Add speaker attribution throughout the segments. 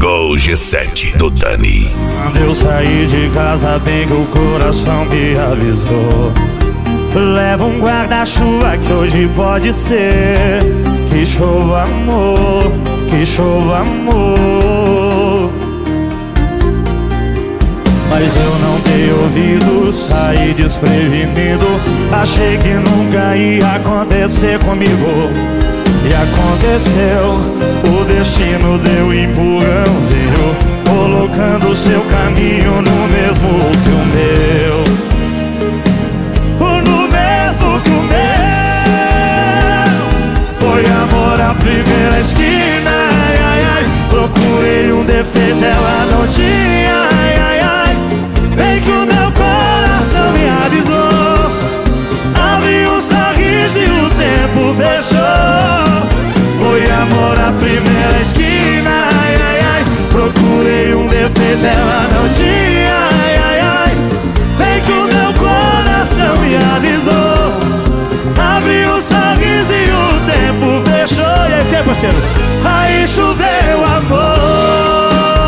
Speaker 1: Nível G7 do Dani.
Speaker 2: Quando eu saí de casa, bem que o coração me avisou: leva um guarda-chuva que hoje pode ser que chova amor, que chova amor. Mas eu não dei ouvido, saí desprevenido. Achei que nunca ia acontecer comigo, e aconteceu. O destino deu empurrãozinho, colocando seu caminho no mesmo que o meu, no mesmo que o meu. Foi amor à primeira esquina, ai, ai, ai. Procurei um defeito, ela não tinha, ai, ai, ai. Bem que o meu coração me avisou, abri um sorriso e o tempo fechou. Foi amor à primeira esquina, ai, ai, ai. Procurei um defeito, ela não tinha, ai, ai, ai. Bem que o meu coração me avisou, abri um sorriso e o tempo fechou. E aí, que é, parceiro? Aí choveu amor.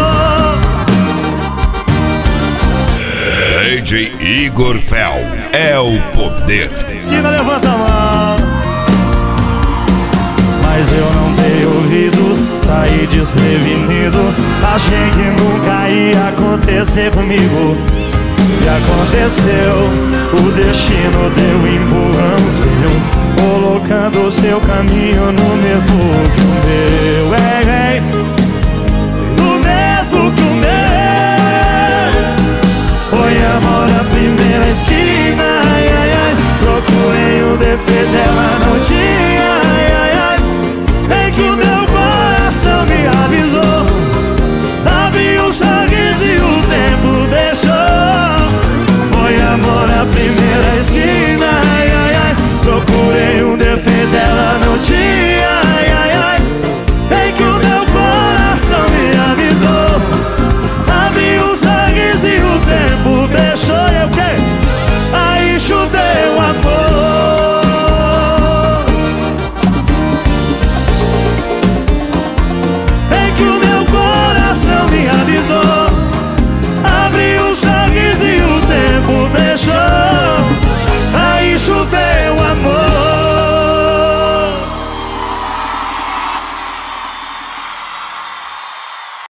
Speaker 1: DJ Igor Fel é o poder.
Speaker 2: Que não levanta a mão. Mas eu não dei ouvido, saí desprevenido. Achei que nunca ia acontecer comigo, e aconteceu. O destino deu empurrãozinho, colocando seu caminho no mesmo que o meu, no mesmo que o meu. Foi amor à primeira esquina, ai, ai, ai. Procurei um defeito, ela não tinha, ai, ai, ai. Bem que o meu coração me avisou, abri um sorriso e o tempo fechou. Foi amor à primeira esquina, ai, ai, ai. Procurei um defeito,